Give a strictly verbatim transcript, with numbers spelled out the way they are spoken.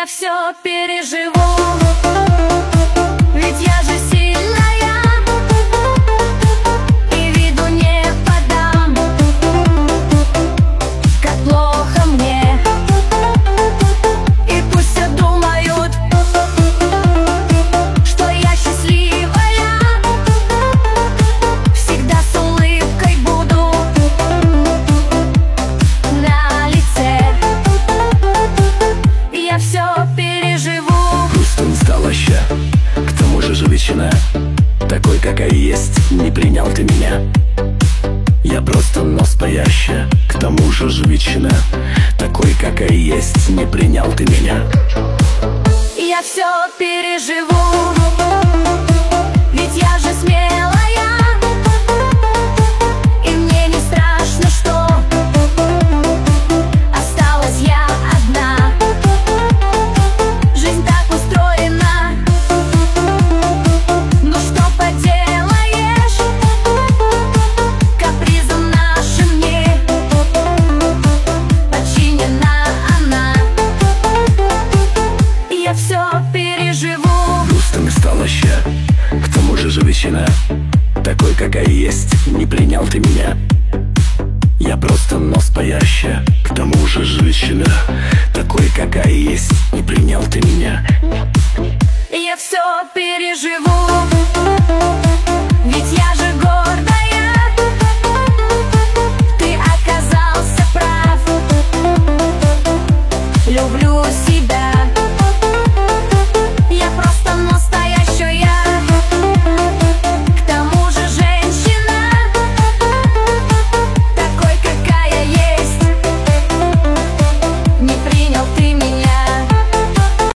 Я все переживу, ведь я же сильная, и виду не подам, как плохо мне. И пусть все думают, что я счастливая, всегда с улыбкой буду на лице. Я все переживу. Просто не стала ща, к тому же женщина, такой, какая есть, не принял ты меня. Я просто настоящая, к тому же женщина, такой, какая есть, не принял ты меня. Я все переживу, ведь я же смелая, и мне не страшно, что осталась я одна. Жизнь так устроена, ну что поделаешь, капризом нашим не подчинена она. Я все переживу. Грустным стала ща, к тому же женщина, такой, какая есть, не принял ты меня. Я просто настоящая, к тому же женщина, такой, какая есть, не принял ты меня.